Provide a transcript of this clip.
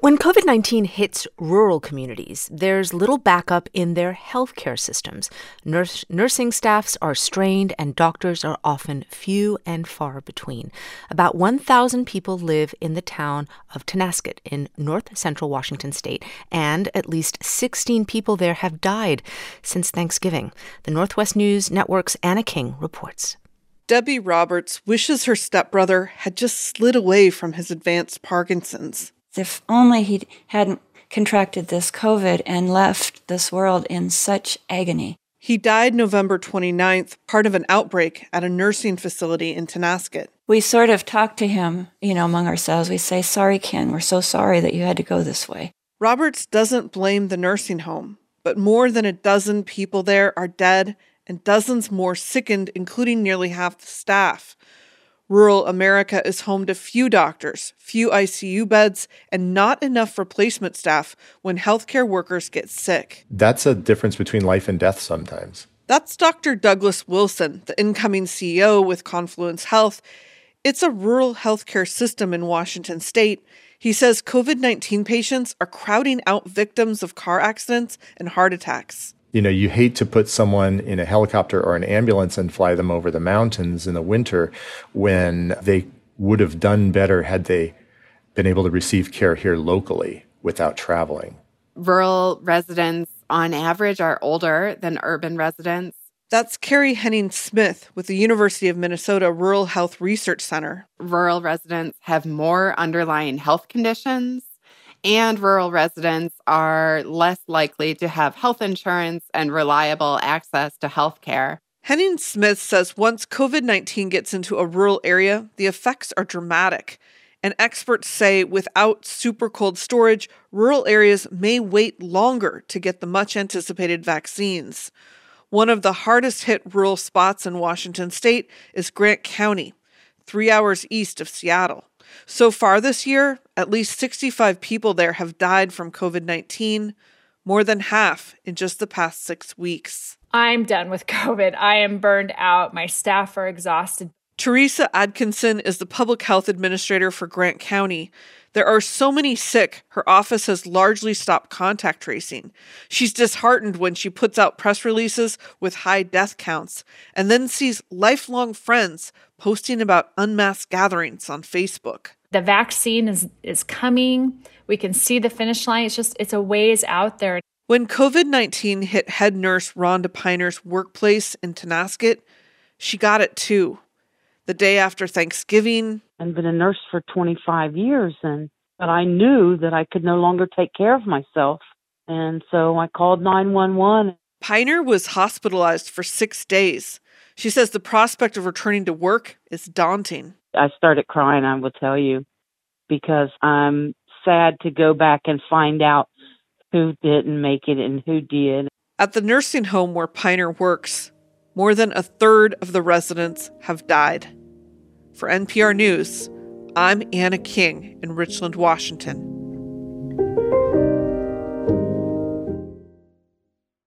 When COVID-19 hits rural communities, there's little backup in their healthcare systems. Nursing staffs are strained and doctors are often few and far between. About 1,000 people live in the town of Tonasket in north central Washington state, and at least 16 people there have died since Thanksgiving. The Northwest News Network's Anna King reports. Debbie Roberts wishes her stepbrother had just slid away from his advanced Parkinson's. If only he hadn't contracted this COVID and left this world in such agony. He died November 29th, part of an outbreak at a nursing facility in Tonasket. We sort of talk to him, among ourselves. We say, "Sorry, Ken, we're so sorry that you had to go this way." Roberts doesn't blame the nursing home, but more than a dozen people there are dead and dozens more sickened, including nearly half the staff. Rural America is home to few doctors, few ICU beds, and not enough replacement staff when healthcare workers get sick. That's a difference between life and death sometimes. That's Dr. Douglas Wilson, the incoming CEO with Confluence Health. It's a rural healthcare system in Washington state. He says COVID-19 patients are crowding out victims of car accidents and heart attacks. You hate to put someone in a helicopter or an ambulance and fly them over the mountains in the winter when they would have done better had they been able to receive care here locally without traveling. Rural residents, on average, are older than urban residents. That's Carrie Henning-Smith with the University of Minnesota Rural Health Research Center. Rural residents have more underlying health conditions, and rural residents are less likely to have health insurance and reliable access to health care. Henning-Smith says once COVID-19 gets into a rural area, the effects are dramatic. And experts say without super cold storage, rural areas may wait longer to get the much-anticipated vaccines. One of the hardest hit rural spots in Washington state is Grant County, 3 hours east of Seattle. So far this year, at least 65 people there have died from COVID-19, more than half in just the past 6 weeks. I'm done with COVID. I am burned out. My staff are exhausted. Teresa Atkinson is the public health administrator for Grant County. There are so many sick, her office has largely stopped contact tracing. She's disheartened when she puts out press releases with high death counts and then sees lifelong friends posting about unmasked gatherings on Facebook. The vaccine is coming. We can see the finish line. It's a ways out there. When COVID-19 hit head nurse Rhonda Piner's workplace in Tonasket, she got it too. The day after Thanksgiving. I've been a nurse for 25 years, but I knew that I could no longer take care of myself. And so I called 911. Piner was hospitalized for 6 days. She says the prospect of returning to work is daunting. I started crying, I will tell you, because I'm sad to go back and find out who didn't make it and who did. At the nursing home where Piner works, more than a third of the residents have died. For NPR News, I'm Anna King in Richland, Washington.